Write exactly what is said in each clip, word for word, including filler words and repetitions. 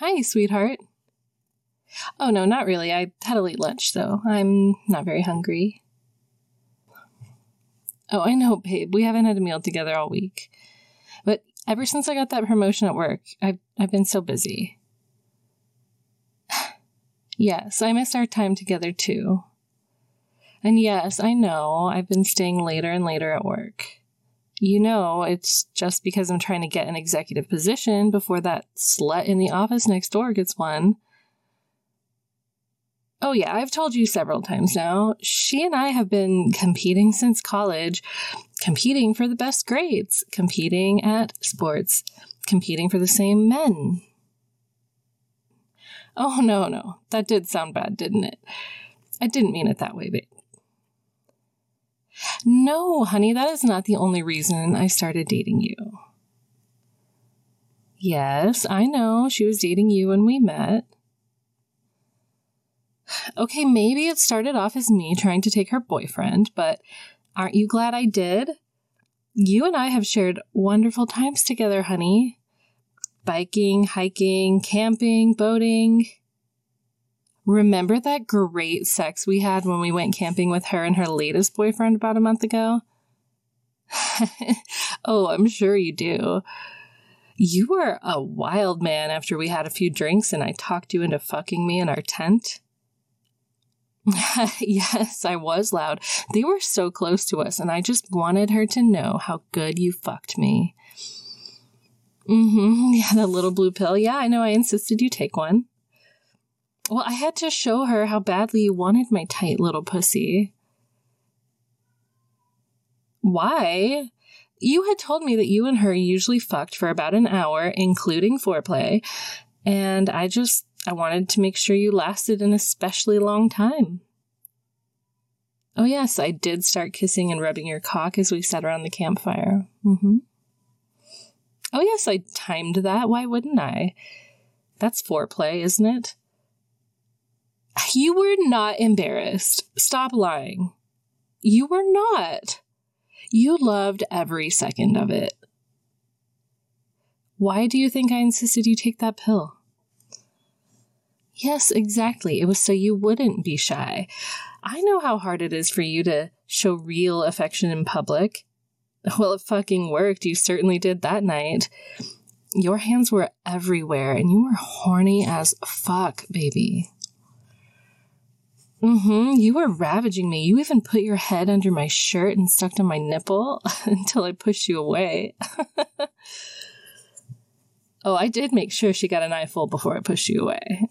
Hi, sweetheart. Oh, no, not really. I had a late lunch, though. I'm not very hungry. Oh, I know, babe. We haven't had a meal together all week. But ever since I got that promotion at work, I've, I've been so busy. Yes, I missed our time together, too. And yes, I know, I've been staying later and later at work. You know, it's just because I'm trying to get an executive position before that slut in the office next door gets one. Oh yeah, I've told you several times now. She and I have been competing since college, competing for the best grades, competing at sports, competing for the same men. Oh, no, no. That did sound bad, didn't it? I didn't mean it that way, babe. No, honey, that is not the only reason I started dating you. Yes, I know. She was dating you when we met. Okay, maybe it started off as me trying to take her boyfriend, but aren't you glad I did? You and I have shared wonderful times together, honey. Biking, hiking, camping, boating. Remember that great sex we had when we went camping with her and her latest boyfriend about a month ago? Oh, I'm sure you do. You were a wild man after we had a few drinks and I talked you into fucking me in our tent. Yes, I was loud. They were so close to us and I just wanted her to know how good you fucked me. Mm-hmm. Yeah, the little blue pill. Yeah, I know. I insisted you take one. Well, I had to show her how badly you wanted my tight little pussy. Why? You had told me that you and her usually fucked for about an hour, including foreplay, and I just, I wanted to make sure you lasted an especially long time. Oh yes, I did start kissing and rubbing your cock as we sat around the campfire. Mm-hmm. Oh yes, I timed that. Why wouldn't I? That's foreplay, isn't it? You were not embarrassed. Stop lying. You were not. You loved every second of it. Why do you think I insisted you take that pill? Yes, exactly. It was so you wouldn't be shy. I know how hard it is for you to show real affection in public. Well, it fucking worked. You certainly did that night. Your hands were everywhere, and you were horny as fuck, baby. Mm-hmm. You were ravaging me. You even put your head under my shirt and sucked on my nipple until I pushed you away. Oh, I did make sure she got an eyeful before I pushed you away.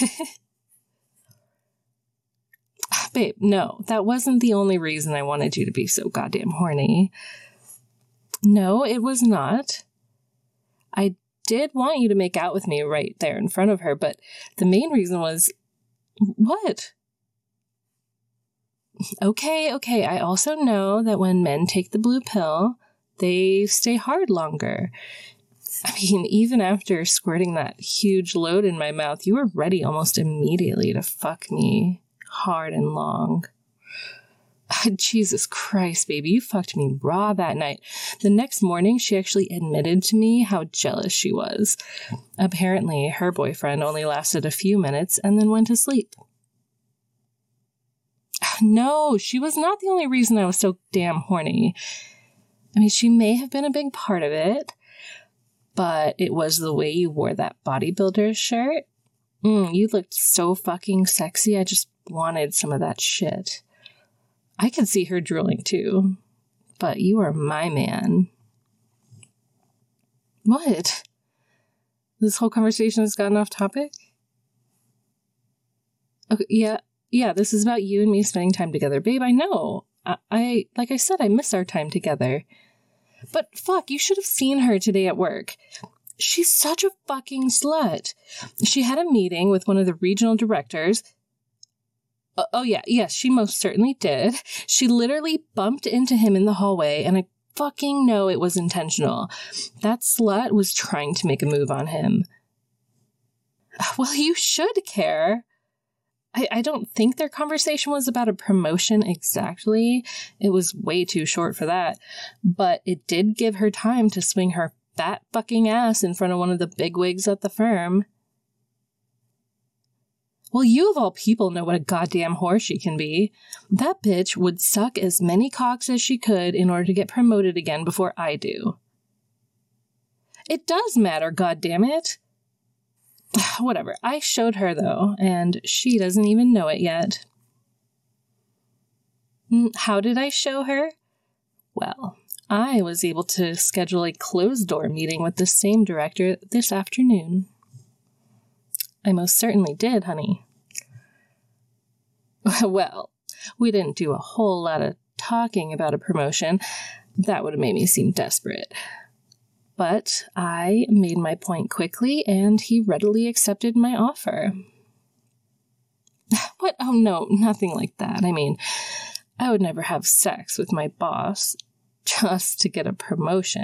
Babe, no, that wasn't the only reason I wanted you to be so goddamn horny. No, it was not. I did want you to make out with me right there in front of her, but the main reason was... What? Okay, okay, I also know that when men take the blue pill, they stay hard longer. I mean, even after squirting that huge load in my mouth, you were ready almost immediately to fuck me hard and long. Jesus Christ, baby, you fucked me raw that night. The next morning, she actually admitted to me how jealous she was. Apparently, her boyfriend only lasted a few minutes and then went to sleep. No, she was not the only reason I was so damn horny. I mean, she may have been a big part of it, but it was the way you wore that bodybuilder shirt. Mm, you looked so fucking sexy. I just wanted some of that shit. I could see her drooling too, but you are my man. What? This whole conversation has gotten off topic? Okay, yeah, yeah, this is about you and me spending time together. Babe, I know. I, I like I said, I miss our time together. But fuck, you should have seen her today at work. She's such a fucking slut. She had a meeting with one of the regional directors. Uh, oh yeah, yes, she most certainly did. She literally bumped into him in the hallway, and I fucking know it was intentional. That slut was trying to make a move on him. Well, you should care. I, I don't think their conversation was about a promotion exactly. It was way too short for that. But it did give her time to swing her fat fucking ass in front of one of the bigwigs at the firm. Well, you of all people know what a goddamn whore she can be. That bitch would suck as many cocks as she could in order to get promoted again before I do. It does matter, goddammit. Whatever. I showed her, though, and she doesn't even know it yet. How did I show her? Well, I was able to schedule a closed-door meeting with the same director this afternoon. I most certainly did, honey. Well, we didn't do a whole lot of talking about a promotion. That would have made me seem desperate. But I made my point quickly, and he readily accepted my offer. What? Oh, no, nothing like that. I mean, I would never have sex with my boss just to get a promotion.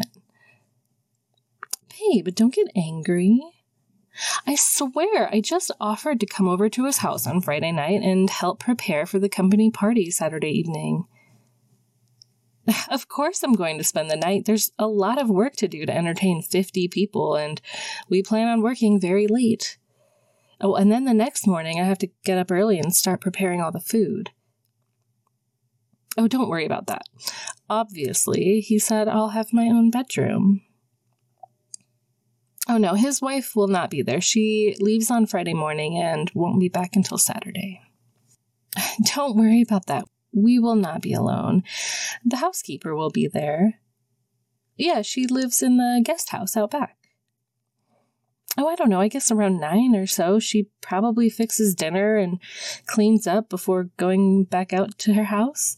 Babe, don't get angry. I swear, I just offered to come over to his house on Friday night and help prepare for the company party Saturday evening. Of course I'm going to spend the night. There's a lot of work to do to entertain fifty people, and we plan on working very late. Oh, and then the next morning I have to get up early and start preparing all the food. Oh, don't worry about that. Obviously, he said I'll have my own bedroom. Oh no, his wife will not be there. She leaves on Friday morning and won't be back until Saturday. Don't worry about that. We will not be alone. The housekeeper will be there. Yeah, she lives in the guest house out back. Oh, I don't know. I guess around nine or so, she probably fixes dinner and cleans up before going back out to her house.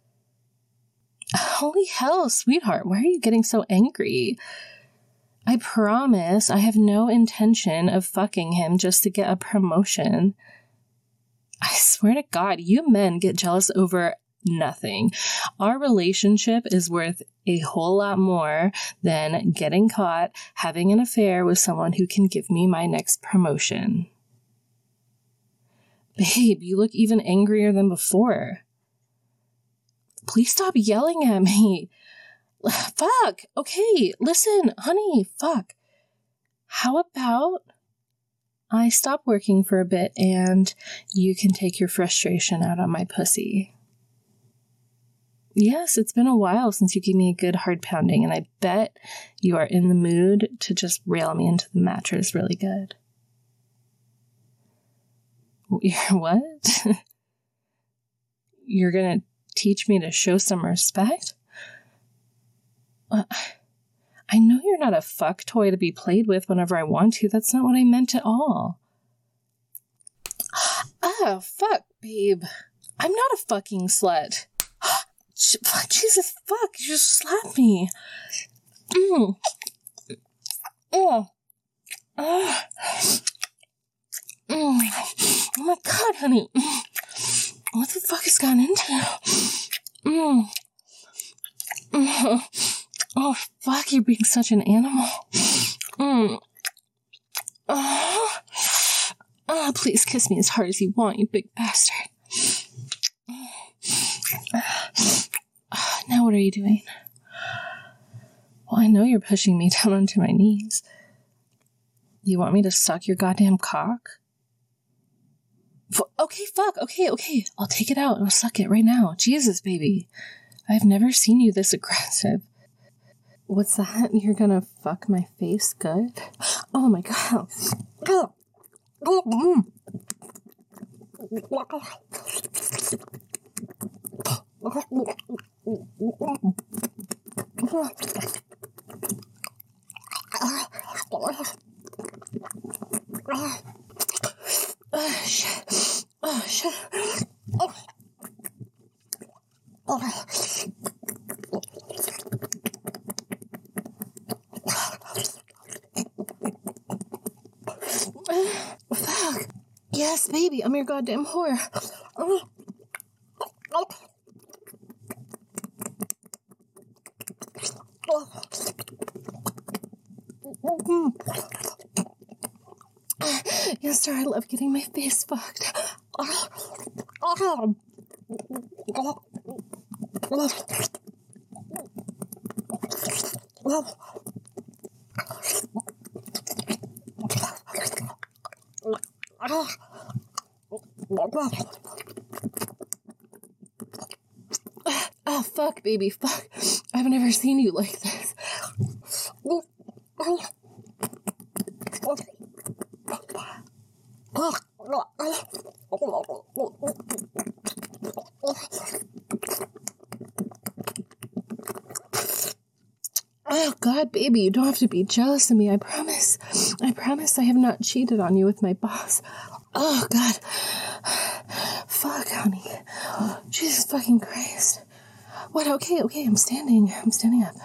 Holy hell, sweetheart, why are you getting so angry? I promise I have no intention of fucking him just to get a promotion. I swear to God, you men get jealous over nothing. Our relationship is worth a whole lot more than getting caught having an affair with someone who can give me my next promotion. Babe, you look even angrier than before. Please stop yelling at me. Fuck. Okay, listen, honey, fuck. How about I stop working for a bit and you can take your frustration out on my pussy? Yes, it's been a while since you gave me a good hard pounding, and I bet you are in the mood to just rail me into the mattress really good. You're what? You're gonna teach me to show some respect? Uh, I know you're not a fuck toy to be played with whenever I want to. That's not what I meant at all. Oh, fuck, babe. I'm not a fucking slut. Jesus, fuck, you just slapped me. Mm. Oh. Oh. Mm. Oh my God, honey. What the fuck has gone into you? Mm. Mm. Oh, fuck, you're being such an animal. Mm. Oh. Oh, please kiss me as hard as you want, you big bastard. Now what are you doing? Well, I know you're pushing me down onto my knees. You want me to suck your goddamn cock? F- okay, fuck, okay, okay. I'll take it out and I'll suck it right now. Jesus, baby. I've never seen you this aggressive. What's that? You're gonna fuck my face good? Oh my God. Oh. Oh. Mm. Oh, shit. Oh, shit. Oh. Oh. Fuck. Yes, baby, I'm your goddamn whore. Oh. Oh. Oh. Yes, sir, I love getting my face fucked. Oh. Oh. Oh. Oh. Oh. Oh, fuck, baby, fuck. I've never seen you like this. Oh, God, baby, you don't have to be jealous of me, I promise. I promise I have not cheated on you with my boss. Oh, God. Fuck, honey. Jesus fucking Christ. What? Okay, okay, I'm standing. I'm standing up.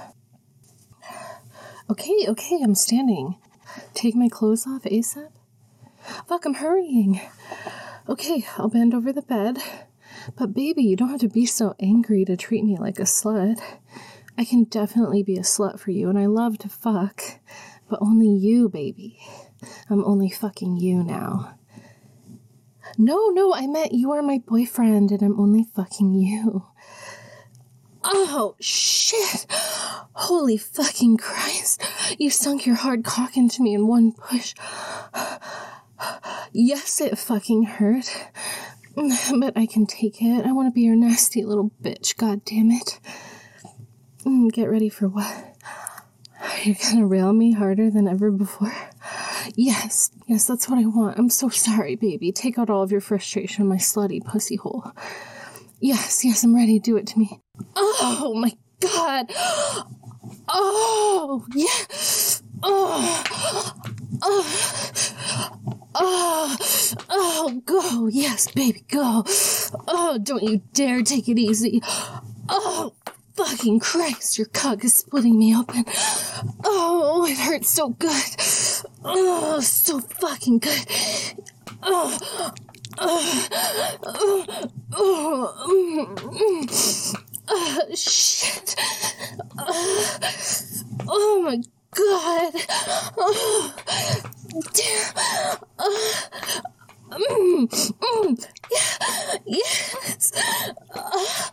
Okay, okay, I'm standing. Take my clothes off ASAP? Fuck, I'm hurrying. Okay, I'll bend over the bed. But baby, you don't have to be so angry to treat me like a slut. I can definitely be a slut for you, and I love to fuck. But only you, baby. I'm only fucking you now. No, no, I meant you are my boyfriend, and I'm only fucking you. Oh, shit. Holy fucking Christ. You sunk your hard cock into me in one push. Yes, it fucking hurt. But I can take it. I want to be your nasty little bitch, god damn it. Get ready for what? You're gonna rail me harder than ever before? Yes, yes, that's what I want. I'm so sorry, baby. Take out all of your frustration in my slutty pussy hole. Yes, yes, I'm ready. Do it to me. Oh, my God. Oh, yeah. Oh, oh, oh, oh, go. Yes, baby, go. Oh, don't you dare take it easy. Oh, fucking Christ, your cock is splitting me open. Oh, it hurts so good. Oh, so fucking good. Oh, oh, oh, oh, oh, oh shit. Oh, oh my God. Oh, damn. Oh, mm, mm, yeah, yes. Oh,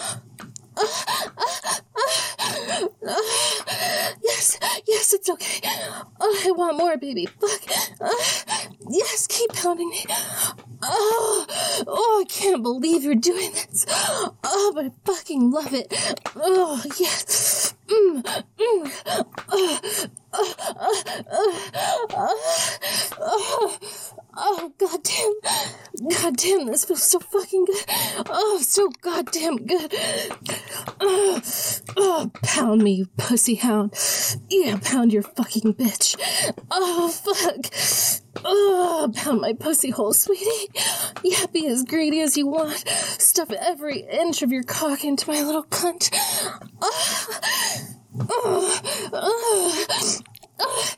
Uh, uh, uh, uh, yes, yes, it's okay. Oh, I want more, baby. Fuck. Uh, yes, keep pounding me. Oh, oh, I can't believe you're doing this. Oh, but I fucking love it. Oh, yes. Mm, mm, uh, uh, uh, uh, uh, uh, oh, goddamn. Goddamn, this feels so fucking good. Oh, so goddamn good. Oh, oh, pound me, you pussy hound. Yeah, pound your fucking bitch. Oh, fuck. Oh, pound my pussy hole, sweetie. Yeah, be as greedy as you want. Stuff every inch of your cock into my little cunt. Oh, oh, oh. Oh,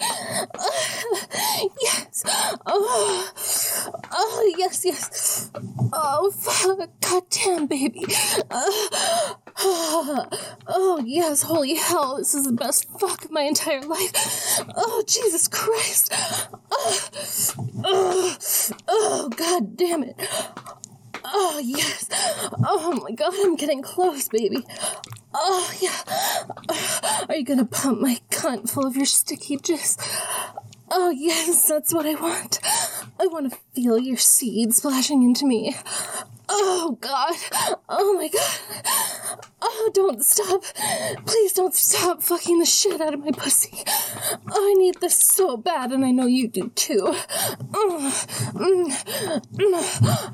oh, yes. Oh, oh, yes, yes. Oh, fuck. Goddamn, baby. Uh, oh, oh, yes. Holy hell. This is the best fuck of my entire life. Oh, Jesus Christ. Oh, oh, oh, God damn it. Oh, yes. Oh, my God. I'm getting close, baby. Oh, yeah. Are you gonna pump my cunt full of your sticky jizz? Oh, yes, that's what I want. I want to feel your seed splashing into me. Oh, God. Oh, my God. Oh, don't stop. Please don't stop fucking the shit out of my pussy. Oh, I need this so bad, and I know you do, too. Oh, mm, mm,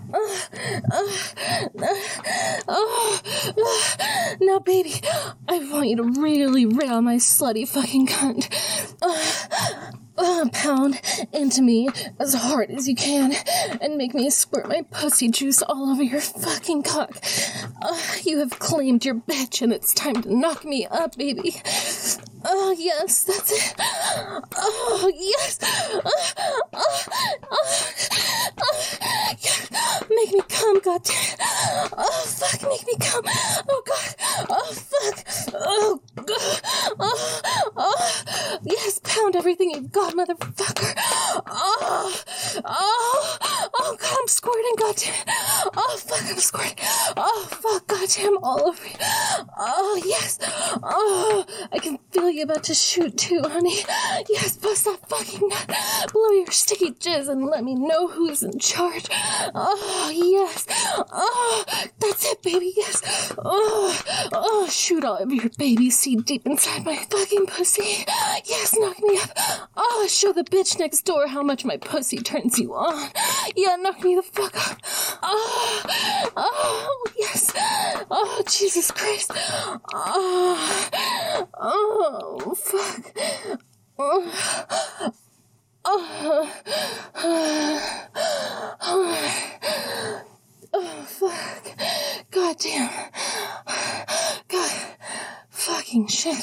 oh, oh, oh. Now, baby, I want you to really rail my slutty fucking cunt. Oh, Uh, pound into me as hard as you can and make me squirt my pussy juice all over your fucking cock. Uh, you have claimed your bitch and it's time to knock me up, baby. Oh, yes, that's it. Oh, yes. Uh, uh, uh, uh, yeah. Make me come, goddamn. Oh, fuck, make me come. Oh, God. Oh, fuck. Oh, God. Oh, oh. Yes, pound everything you've got, motherfucker. Oh, oh, oh, God, I'm squirting, goddamn. Oh, fuck, I'm squirting. Oh, fuck, goddamn, all over you. Oh, yes. Oh, I can feel you about to shoot too, honey. Yes, bust that fucking nut. blow your sticky jizz and let me know who's in charge. Oh, yes. Oh, that's it, baby, yes. Oh, oh, shoot all of your baby seed deep inside my fucking pussy. Yes, knock me up. Oh, show the bitch next door how much my pussy turns you on. Yeah, knock me the fuck up. Oh, oh, yes. Oh, Jesus Christ. Oh, oh, fuck. Oh, oh, oh, oh, fuck. God damn. God fucking shit.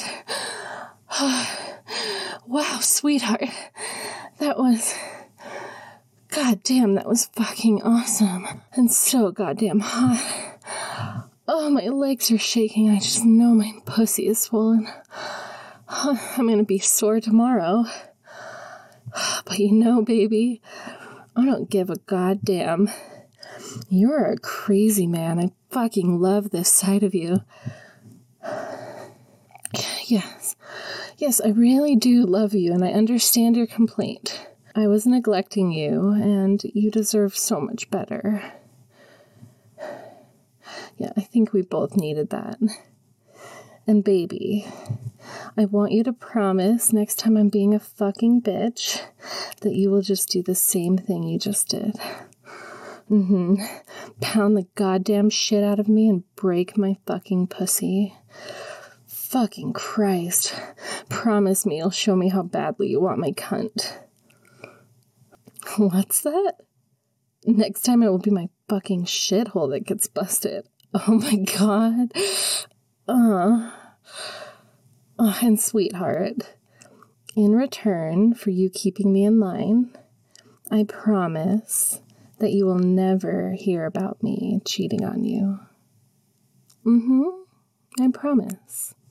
Wow, sweetheart. That was... God damn, that was fucking awesome. And so goddamn hot. Oh, my legs are shaking. I just know my pussy is swollen. I'm gonna be sore tomorrow. But you know, baby, I don't give a goddamn. You're a crazy man. I fucking love this side of you. Yes. Yes, I really do love you, and I understand your complaint. I was neglecting you, and you deserve so much better. Yeah, I think we both needed that. And baby, I want you to promise next time I'm being a fucking bitch that you will just do the same thing you just did. Mm-hmm. Pound the goddamn shit out of me and break my fucking pussy. Fucking Christ. Promise me you'll show me how badly you want my cunt. What's that? Next time it will be my fucking shithole that gets busted. Oh my god. Uh, oh, and sweetheart, in return for you keeping me in line, I promise that you will never hear about me cheating on you. Mm-hmm. I promise.